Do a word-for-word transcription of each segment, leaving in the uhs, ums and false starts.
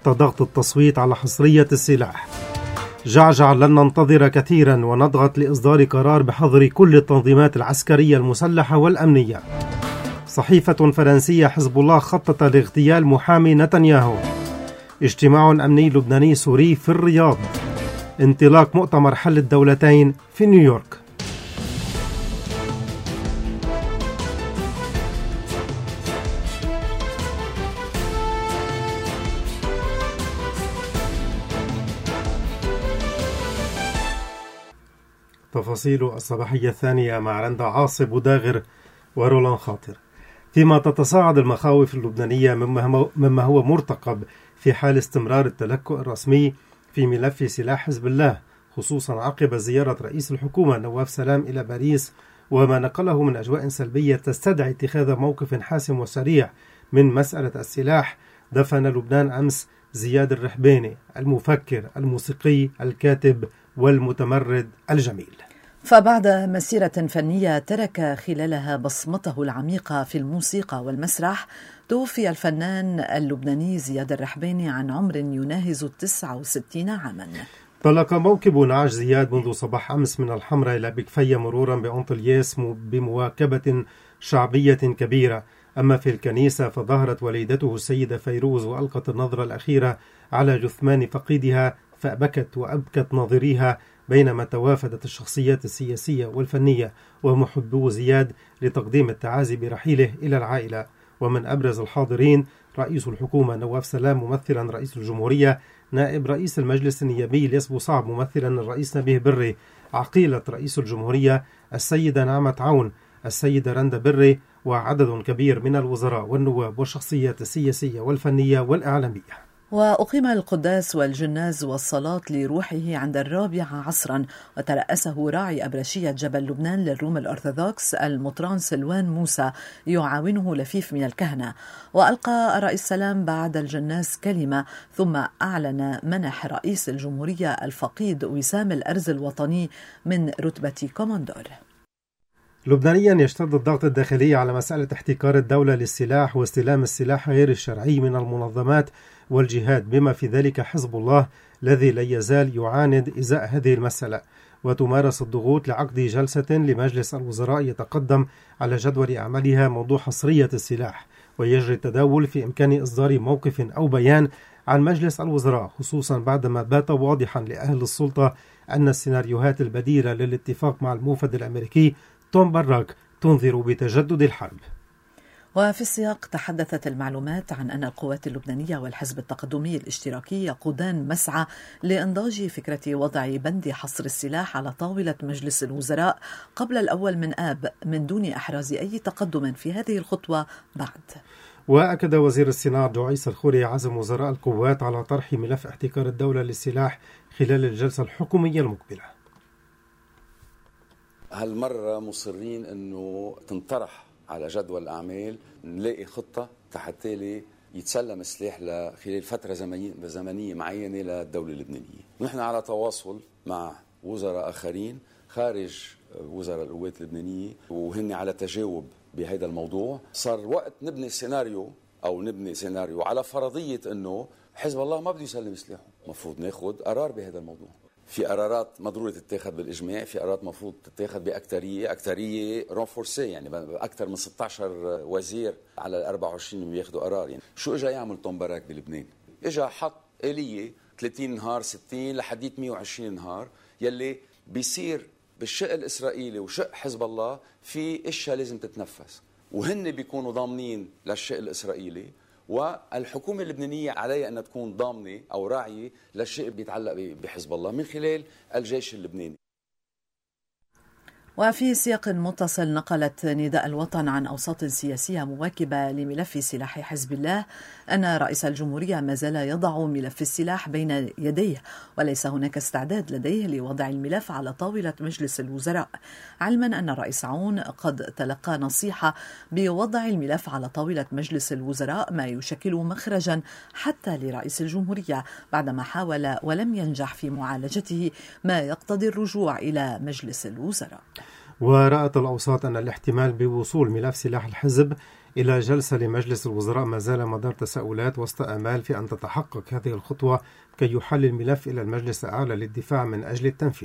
تحت ضغط التصويت على حصرية السلاح. جعجع لن ننتظر كثيرا ونضغط لإصدار قرار بحظر كل التنظيمات العسكرية المسلحة والأمنية. صحيفة فرنسية: حزب الله خطط لاغتيال محامي نتنياهو. اجتماع أمني لبناني سوري في الرياض. انطلاق مؤتمر حل الدولتين في نيويورك. تفاصيل الصباحية الثانية مع رندا عاصب وداغر ورولان خاطر. فيما تتصاعد المخاوف اللبنانية مما هو مرتقب في حال استمرار التلكؤ الرسمي في ملف سلاح حزب الله، خصوصا عقب زيارة رئيس الحكومة نواف سلام إلى باريس وما نقله من أجواء سلبية تستدعي اتخاذ موقف حاسم وسريع من مسألة السلاح. دفن لبنان أمس زياد الرحباني، المفكر الموسيقي الكاتب والمتمرد الجميل. فبعد مسيرة فنية ترك خلالها بصمته العميقة في الموسيقى والمسرح، توفي الفنان اللبناني زياد الرحباني عن عمر يناهز تسعة وستين عاما. طلق موكب نعاش زياد منذ صباح أمس من الحمراء إلى بكفية مرورا بأنطلياس بمواكبة شعبية كبيرة. أما في الكنيسة فظهرت والدته السيدة فيروز وألقت النظرة الأخيرة على جثمان فقيدها فأبكت وأبكت ناظريها، بينما توافدت الشخصيات السياسية والفنية ومحبو زياد لتقديم التعازي برحيله إلى العائلة. ومن أبرز الحاضرين رئيس الحكومة نواف سلام ممثلا رئيس الجمهورية، نائب رئيس المجلس النيابي الياس بوصعب ممثلا الرئيس نبيه بري، عقيلة رئيس الجمهورية السيدة نعمة عون، السيدة رندا بري، وعدد كبير من الوزراء والنواب والشخصيات السياسية والفنية والإعلامية. وأقيم القداس والجناز والصلاة لروحه عند الرابعة عصرا، وترأسه راعي أبرشية جبل لبنان للروم الأرثوذكس المطران سلوان موسى يعاونه لفيف من الكهنة. وألقى الرئيس سلام بعد الجناز كلمة، ثم أعلن منح رئيس الجمهورية الفقيد وسام الأرز الوطني من رتبة كوماندور. لبنانيا يشتد الضغط الداخلي على مسألة احتكار الدولة للسلاح واستلام السلاح غير الشرعي من المنظمات والجهاد، بما في ذلك حزب الله الذي لا يزال يعاند إزاء هذه المسألة. وتمارس الضغوط لعقد جلسة لمجلس الوزراء يتقدم على جدول أعمالها موضوع حصرية السلاح، ويجري التداول في إمكان إصدار موقف أو بيان عن مجلس الوزراء، خصوصا بعدما بات واضحا لأهل السلطة أن السيناريوهات البديلة للاتفاق مع الموفد الأمريكي توم براك تنذر بتجدد الحرب. وفي السياق تحدثت المعلومات عن أن القوات اللبنانية والحزب التقدمي الاشتراكي يقودان مسعى لإنضاج فكرة وضع بند حصر السلاح على طاولة مجلس الوزراء قبل الأول من آب، من دون إحراز أي تقدم في هذه الخطوة بعد. وأكد وزير الصناعة جوعيس الخوري عزم وزراء القوات على طرح ملف احتكار الدولة للسلاح خلال الجلسة الحكومية المقبلة. هالمرة مصرين أنه تنطرح على جدول الأعمال، نلاقي خطة حتى يتسلم السلاح خلال فترة زمنية معينة للدولة اللبنانية. نحن على تواصل مع وزراء آخرين خارج وزراء القوات اللبنانية وهن على تجاوب بهذا الموضوع. صار وقت نبني سيناريو أو نبني سيناريو على فرضية أنه حزب الله ما بده يسلم سلاحه. مفروض ناخد قرار بهذا الموضوع. في قرارات مضرورة تتاخذ بالإجماع، في قرارات مفروض تتاخذ بأكترية أكترية رونفورسي، يعني أكثر من ستة عشر وزير على ال أربعة وعشرين بياخذوا قرار. يعني شو إجا يعمل توم باراك بلبنان؟ إجا حط آلية ثلاثين نهار ستين لحديت مئة وعشرين نهار يلي بيصير بالشق الإسرائيلي وشق حزب الله في إشياء لازم تتنفس، وهن بيكونوا ضامنين للشق الإسرائيلي، والحكومة اللبنانية عليها أن تكون ضامنة أو راعية للشيء بيتعلق بحزب الله من خلال الجيش اللبناني. وفي سياق متصل نقلت نداء الوطن عن أوساط سياسية مواكبة لملف سلاح حزب الله أن رئيس الجمهورية ما زال يضع ملف السلاح بين يديه، وليس هناك استعداد لديه لوضع الملف على طاولة مجلس الوزراء، علما أن الرئيس عون قد تلقى نصيحة بوضع الملف على طاولة مجلس الوزراء، ما يشكل مخرجا حتى لرئيس الجمهورية بعدما حاول ولم ينجح في معالجته ما يقتضي الرجوع إلى مجلس الوزراء. ورأت الأوساط أن الاحتمال بوصول ملف سلاح الحزب إلى جلسة لمجلس الوزراء ما زال مدار تساؤلات وسط آمال في أن تتحقق هذه الخطوة كي يحل الملف إلى المجلس الأعلى للدفاع من أجل التنفيذ.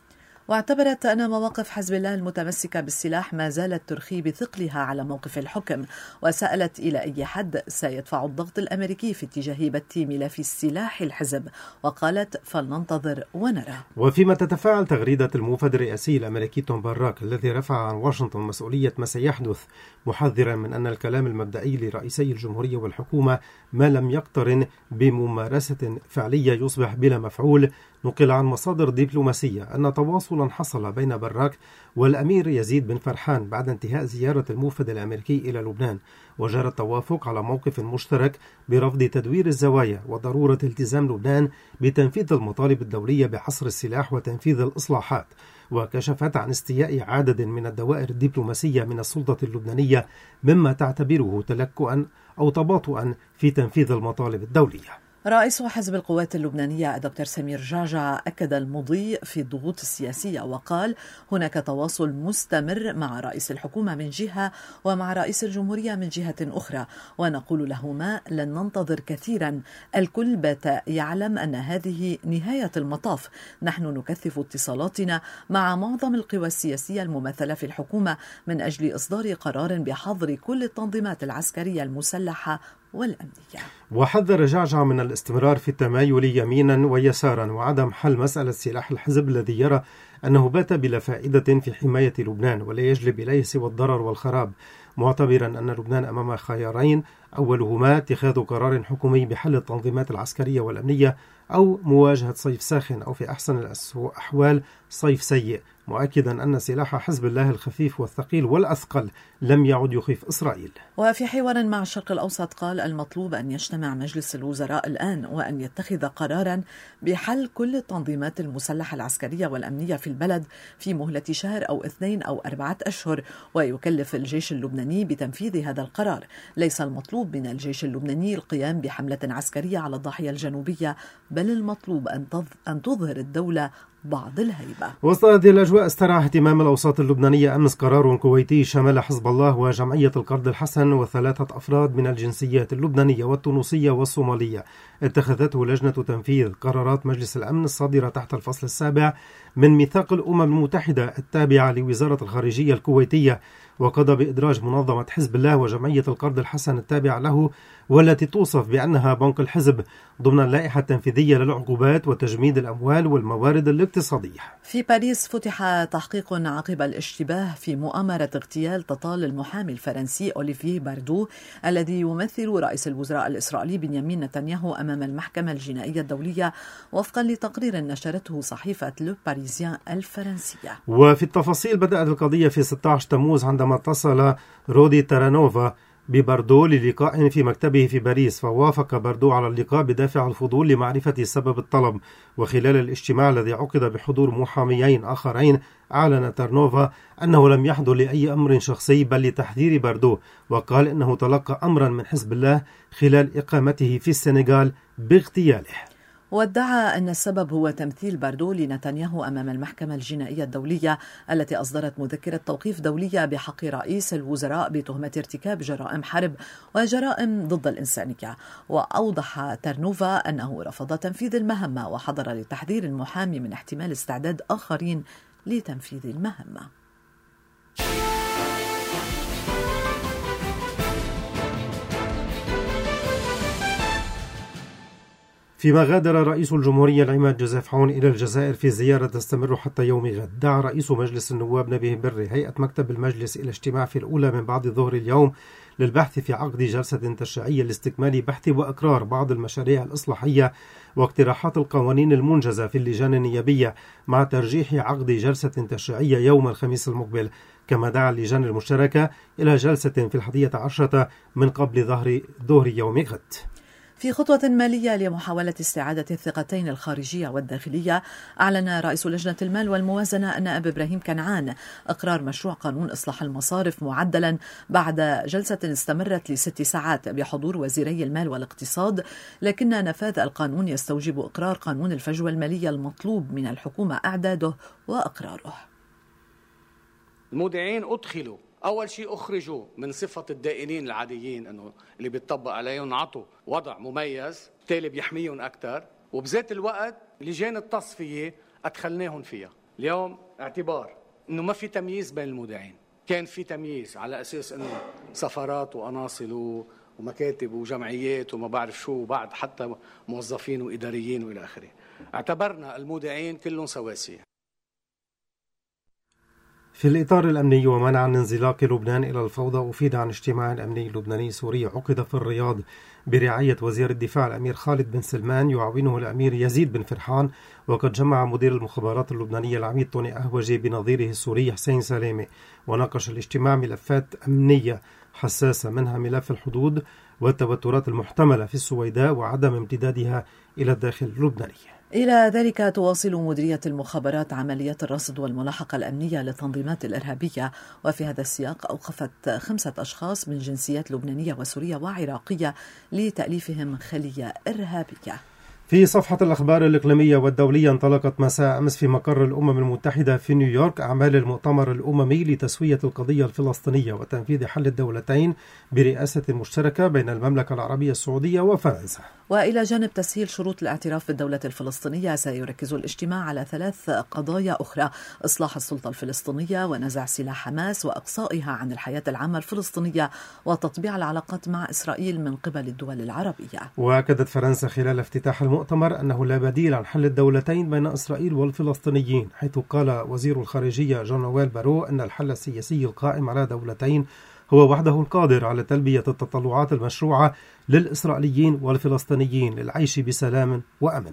واعتبرت أن مواقف حزب الله المتمسكة بالسلاح ما زالت ترخي بثقلها على موقف الحكم، وسألت إلى أي حد سيدفع الضغط الأمريكي في اتجاه بت ملف سلاح الحزب، وقالت فلننتظر ونرى. وفيما تتفاعل تغريدة الموفد الرئاسي الأمريكي توم باراك الذي رفع عن واشنطن مسؤولية ما سيحدث، محذرا من أن الكلام المبدئي لرئيسي الجمهورية والحكومة ما لم يقترن بممارسة فعلية يصبح بلا مفعول، نقل عن مصادر دبلوماسية أن تواصلا حصل بين باراك والأمير يزيد بن فرحان بعد انتهاء زيارة الموفد الأمريكي إلى لبنان، وجرى التوافق على موقف مشترك برفض تدوير الزوايا وضرورة التزام لبنان بتنفيذ المطالب الدولية بحصر السلاح وتنفيذ الإصلاحات، وكشفت عن استياء عدد من الدوائر الدبلوماسية من السلطة اللبنانية مما تعتبره تلكؤا أو تباطؤا في تنفيذ المطالب الدولية. رئيس حزب القوات اللبنانية الدكتور سمير جعجع أكد المضي في الضغوط السياسية، وقال هناك تواصل مستمر مع رئيس الحكومة من جهة ومع رئيس الجمهورية من جهة أخرى، ونقول لهما لن ننتظر كثيرا، الكل بات يعلم أن هذه نهاية المطاف. نحن نكثف اتصالاتنا مع معظم القوى السياسية الممثلة في الحكومة من أجل إصدار قرار بحظر كل التنظيمات العسكرية المسلحة والأمنية. وحذر جعجع من الاستمرار في التمايل يمينا ويسارا وعدم حل مسألة سلاح الحزب الذي يرى أنه بات بلا فائدة في حماية لبنان ولا يجلب إليه سوى الضرر والخراب، معتبرا أن لبنان أمام خيارين، أولهما اتخاذ قرار حكومي بحل التنظيمات العسكرية والأمنية أو مواجهة صيف ساخن أو في أحسن الأحوال صيف سيء، مؤكدا أن سلاح حزب الله الخفيف والثقيل والأثقل لم يعد يخيف إسرائيل. وفي حوار مع الشرق الأوسط قال المطلوب أن يجتمع مجلس الوزراء الآن وأن يتخذ قرارا بحل كل التنظيمات المسلحة العسكرية والأمنية في البلد في مهلة شهر أو اثنين أو أربعة أشهر، ويكلف الجيش اللبناني بتنفيذ هذا القرار. ليس المطلوب من الجيش اللبناني القيام بحملة عسكرية على الضاحية الجنوبية، بل المطلوب أن تظهر الدولة بعض الهيبة. وسط هذه الأجواء استرعى اهتمام الأوساط اللبنانية أمس قرار كويتي شمل حزب الله وجمعية القرض الحسن وثلاثة أفراد من الجنسيات اللبنانية والتونسية والصومالية اتخذته لجنة تنفيذ قرارات مجلس الأمن الصادرة تحت الفصل السابع من ميثاق الأمم المتحدة التابعة لوزارة الخارجية الكويتية، وقضى بإدراج منظمة حزب الله وجمعية القرض الحسن التابعة له والتي توصف بأنها بنك الحزب ضمن اللائحة التنفيذية للعقوبات وتجميد الأموال والموارد الاقتصادية. في باريس فتح تحقيق عقب الاشتباه في مؤامرة اغتيال تطال المحامي الفرنسي أوليفيه باردو الذي يمثل رئيس الوزراء الإسرائيلي بنيامين نتنياهو أمام المحكمة الجنائية الدولية، وفقا لتقرير نشرته صحيفة لو باريزيان الفرنسية. وفي التفاصيل بدأت القضية في ستة عشر تموز عندما اتصل رودي تارانوفا بباردو للقاء في مكتبه في باريس، فوافق باردو على اللقاء بدافع الفضول لمعرفة سبب الطلب. وخلال الاجتماع الذي عقد بحضور محاميين آخرين أعلن تارنوفا أنه لم يحضر لأي أمر شخصي بل لتحذير باردو، وقال إنه تلقى أمرا من حزب الله خلال إقامته في السنغال باغتياله. وادعى أن السبب هو تمثيل باردو لنتنياهو أمام المحكمة الجنائية الدولية التي أصدرت مذكرة توقيف دولية بحق رئيس الوزراء بتهمة ارتكاب جرائم حرب وجرائم ضد الإنسانية. وأوضح تارنوفا أنه رفض تنفيذ المهمة وحضر لتحذير المحامي من احتمال استعداد آخرين لتنفيذ المهمة. فيما غادر رئيس الجمهورية العماد جوزيف عون إلى الجزائر في زيارة تستمر حتى يوم غد، دعا رئيس مجلس النواب نبيه بري هيئة مكتب المجلس إلى اجتماع في الأولى من بعد ظهر اليوم للبحث في عقد جلسة تشريعية لاستكمال بحث وإقرار بعض المشاريع الإصلاحية واقتراحات القوانين المنجزة في اللجان النيابية، مع ترجيح عقد جلسة تشريعية يوم الخميس المقبل. كما دعا اللجان المشتركة إلى جلسة في الحادية عشرة من قبل ظهر ظهر يوم غد. في خطوة مالية لمحاولة استعادة الثقتين الخارجية والداخلية، أعلن رئيس لجنة المال والموازنة النائب إبراهيم كنعان إقرار مشروع قانون إصلاح المصارف معدلا بعد جلسة استمرت لست ساعات بحضور وزيري المال والاقتصاد، لكن نفاذ القانون يستوجب إقرار قانون الفجوة المالية المطلوب من الحكومة إعداده وإقراره. المودعين أدخلوا أول شيء أخرجوا من صفة الدائنين العاديين أنه اللي بيتطبق عليهم، عطوا وضع مميز بالتالي بيحميهم أكثر، وبذات الوقت لجان التصفية أدخلناهم فيها. اليوم اعتبار أنه ما في تمييز بين المودعين، كان في تمييز على أساس أنه سفارات وأناصل ومكاتب وجمعيات وما بعرف شو، وبعد حتى موظفين وإداريين وإلى آخره. اعتبرنا المودعين كلهم سواسية. في الإطار الأمني ومنع انزلاق لبنان إلى الفوضى، أفيد عن اجتماع أمني لبناني سوري عقد في الرياض برعاية وزير الدفاع الأمير خالد بن سلمان يعاونه الأمير يزيد بن فرحان، وقد جمع مدير المخابرات اللبنانية العميد طوني أهوجي بنظيره السوري حسين سلامة. وناقش الاجتماع ملفات أمنية حساسة، منها ملف الحدود والتوترات المحتملة في السويداء وعدم امتدادها إلى الداخل اللبناني. إلى ذلك تواصل مديرية المخابرات عمليات الرصد والملاحقة الأمنية للتنظيمات الإرهابية، وفي هذا السياق أوقفت خمسة أشخاص من جنسيات لبنانية وسورية وعراقية لتأليفهم خلية إرهابية. في صفحة الأخبار الإقليمية والدولية، انطلقت مساء أمس في مقر الأمم المتحدة في نيويورك أعمال المؤتمر الأممي لتسوية القضية الفلسطينية وتنفيذ حل الدولتين برئاسة مشتركة بين المملكة العربية السعودية وفرنسا. وإلى جانب تسهيل شروط الاعتراف بالدولة الفلسطينية، سيركز الاجتماع على ثلاث قضايا أخرى: إصلاح السلطة الفلسطينية ونزع سلاح حماس وإقصائها عن الحياة العامة الفلسطينية وتطبيع العلاقات مع إسرائيل من قبل الدول العربية. وأكدت فرنسا خلال افتتاح المؤتمر أنه لا بديل عن حل الدولتين بين إسرائيل والفلسطينيين، حيث قال وزير الخارجية جون نويل بارو أن الحل السياسي القائم على دولتين هو وحده القادر على تلبية التطلعات المشروعة للإسرائيليين والفلسطينيين للعيش بسلام وأمن.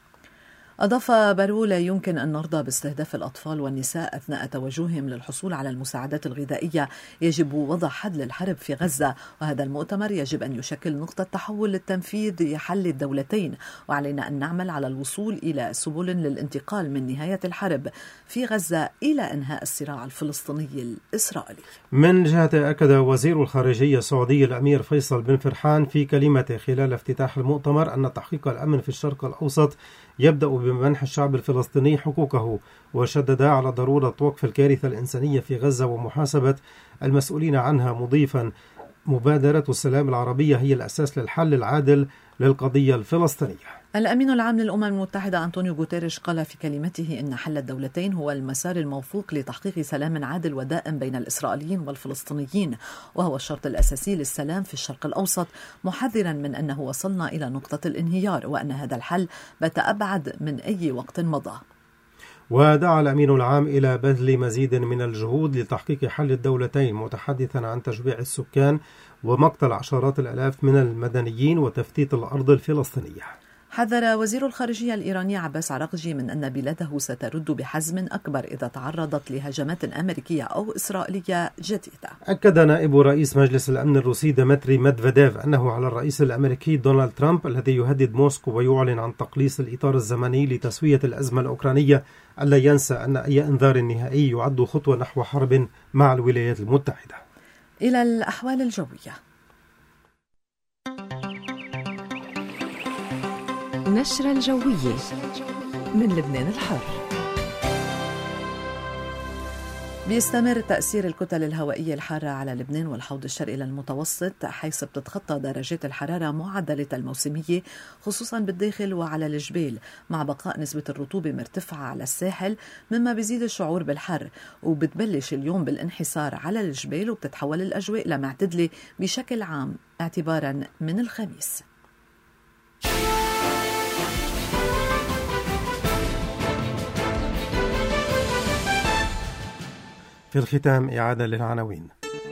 أضاف بارو: لا يمكن أن نرضى باستهداف الأطفال والنساء أثناء توجههم للحصول على المساعدات الغذائية. يجب وضع حد للحرب في غزة، وهذا المؤتمر يجب أن يشكل نقطة تحول للتنفيذ حل الدولتين، وعلينا أن نعمل على الوصول إلى سبل للانتقال من نهاية الحرب في غزة إلى إنهاء الصراع الفلسطيني الإسرائيلي. من جهته، أكد وزير الخارجية السعودي الأمير فيصل بن فرحان في كلمته خلال افتتاح المؤتمر أن تحقيق الأمن في الشرق الأوسط يبدأ بمنح الشعب الفلسطيني حقوقه، وشدد على ضرورة وقف الكارثة الإنسانية في غزة ومحاسبة المسؤولين عنها، مضيفا: مبادرة السلام العربية هي الأساس للحل العادل للقضية الفلسطينية. الأمين العام للأمم المتحدة أنطونيو غوتيريش قال في كلمته إن حل الدولتين هو المسار الموفوق لتحقيق سلام عادل ودائم بين الإسرائيليين والفلسطينيين، وهو الشرط الأساسي للسلام في الشرق الأوسط، محذرا من أنه وصلنا إلى نقطة الانهيار وأن هذا الحل بات أبعد من أي وقت مضى. ودعا الأمين العام إلى بذل مزيد من الجهود لتحقيق حل الدولتين، متحدثا عن تشجيع السكان ومقتل عشرات الآلاف من المدنيين وتفتيت الأرض الفلسطينية. حذر وزير الخارجية الإيراني عباس عراقجي من أن بلاده سترد بحزم أكبر إذا تعرضت لهجمات أمريكية أو إسرائيلية جديدة. أكد نائب رئيس مجلس الأمن الروسي ديمتري ميدفيديف أنه على الرئيس الأمريكي دونالد ترامب الذي يهدد موسكو ويعلن عن تقليص الإطار الزمني لتسوية الأزمة الأوكرانية ألا ينسى أن أي إنذار نهائي يعد خطوة نحو حرب مع الولايات المتحدة. إلى الأحوال الجوية. نشرة الجوية من لبنان الحر. بيستمر تأثير الكتل الهوائية الحارة على لبنان والحوض الشرقي للمتوسط، حيث بتتخطى درجات الحرارة معدلة الموسمية خصوصا بالداخل وعلى الجبال، مع بقاء نسبة الرطوبة مرتفعة على الساحل، مما بيزيد الشعور بالحر. وبتبلش اليوم بالانحسار على الجبال، وبتتحول الأجواء لمعتدلة بشكل عام اعتبارا من الخميس. في الختام إعادة للعناوين.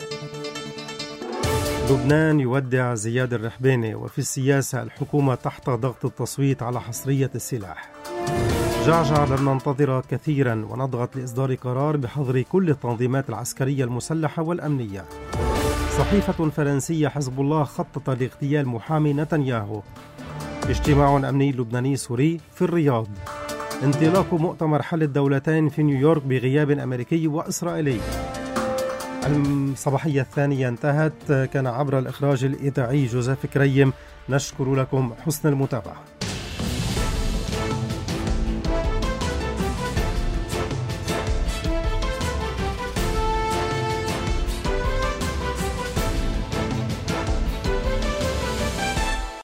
لبنان يودع زياد الرحباني، وفي السياسة الحكومة تحت ضغط التصويت على حصرية السلاح. جعجع لن ننتظر كثيرا ونضغط لإصدار قرار بحظر كل التنظيمات العسكرية المسلحة والأمنية. صحيفة فرنسية: حزب الله خطط لاغتيال محامي نتنياهو. اجتماع أمني لبناني سوري في الرياض. انطلاق مؤتمر حل الدولتين في نيويورك بغياب أمريكي وإسرائيلي. الصباحية الثانية انتهت، كان عبر الإخراج الإذاعي جوزيف كريم. نشكر لكم حسن المتابعة.